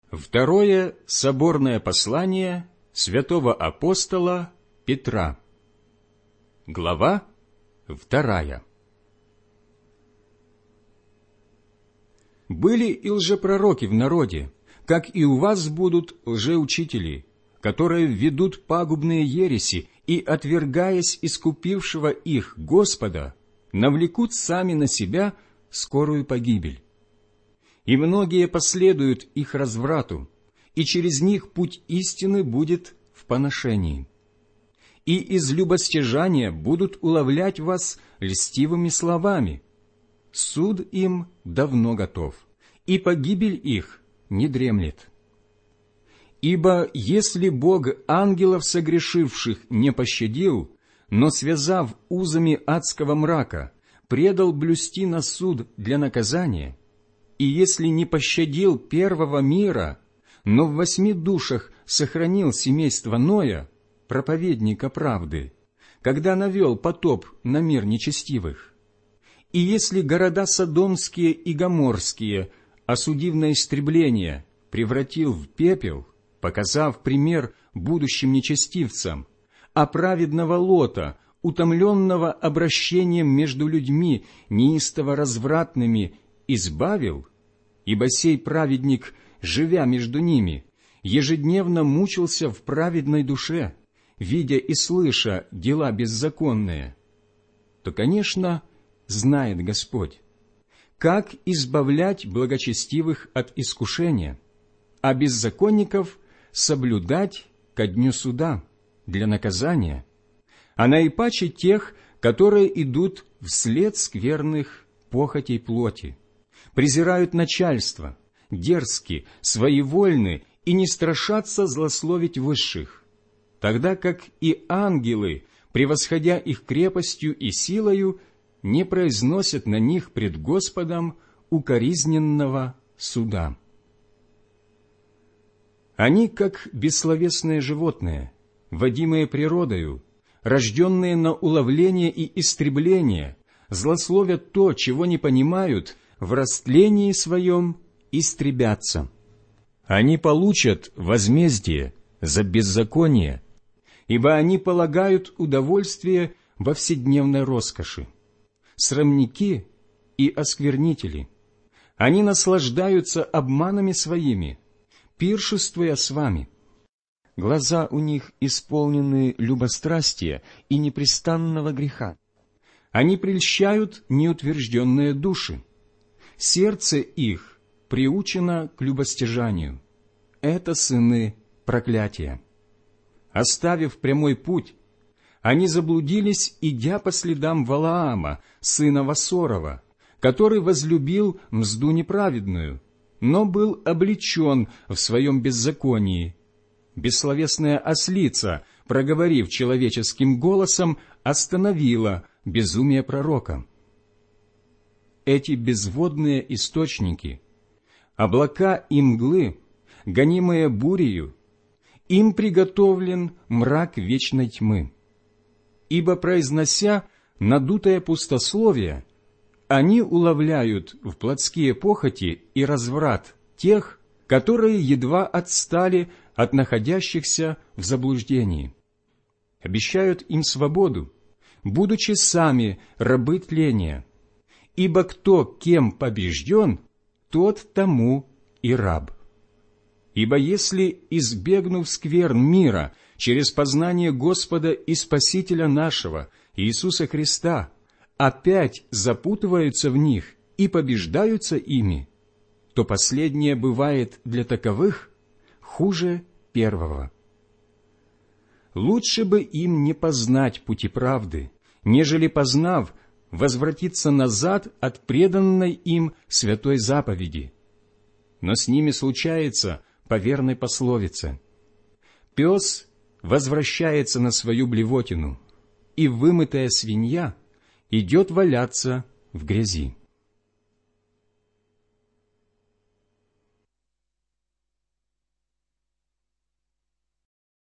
Второе соборное послание святого апостола Петра. Глава 2. Были и лжепророки в народе, как и у вас будут лжеучители, которые введут пагубные ереси и, отвергаясь искупившего их Господа, навлекут сами на себя скорую погибель. И многие последуют их разврату, и через них путь истины будет в поношении. И из любостяжания будут уловлять вас льстивыми словами. Суд им давно готов, и погибель их не дремлет. Ибо если Бог ангелов согрешивших не пощадил, но, связав узами адского мрака, предал блюсти на суд для наказания, и если не пощадил первого мира, но в 8 душах сохранил семейство Ноя, проповедника правды, когда навел потоп на мир нечестивых, и если города Содомские и Гоморские, осудив на истребление, превратил в пепел, показав пример будущим нечестивцам, а праведного Лота, утомленного обращением между людьми, неистово развратными, избавил, ибо сей праведник, живя между ними, ежедневно мучился в праведной душе, видя и слыша дела беззаконные, то, конечно, знает Господь, как избавлять благочестивых от искушения, а беззаконников соблюдать ко дню суда для наказания, а наипаче тех, которые идут вслед скверных похотей плоти, презирают начальство, дерзки, своевольны и не страшатся злословить высших, тогда как и ангелы, превосходя их крепостью и силою, не произносят на них пред Господом укоризненного суда. Они, как бессловесные животные, водимые природою, рожденные на уловление и истребление, злословят то, чего не понимают, в растлении своем истребятся. Они получат возмездие за беззаконие, ибо они полагают удовольствие во вседневной роскоши. Срамники и осквернители, они наслаждаются обманами своими, пиршествуя с вами. Глаза у них исполнены любострастия и непрестанного греха. Они прельщают неутвержденные души. Сердце их приучено к любостяжанию. Это сыны проклятия. Оставив прямой путь, они заблудились, идя по следам Валаама, сына Васорова, который возлюбил мзду неправедную, но был облечен в своем беззаконии. Бессловесная ослица, проговорив человеческим голосом, остановила безумие пророка. Эти безводные источники, облака и мглы, гонимые бурею, им приготовлен мрак вечной тьмы. Ибо, произнося надутое пустословие, они уловляют в плотские похоти и разврат тех, которые едва отстали от находящихся в заблуждении. Обещают им свободу, будучи сами рабы тления, ибо кто кем побежден, тот тому и раб. Ибо если, избегнув скверн мира, через познание Господа и Спасителя нашего, Иисуса Христа, опять запутываются в них и побеждаются ими, то последнее бывает для таковых хуже первого. Лучше бы им не познать пути правды, нежели, познав, возвратиться назад от преданной им святой заповеди. Но с ними случается по верной пословице: пес возвращается на свою блевотину, и вымытая свинья идет валяться в грязи.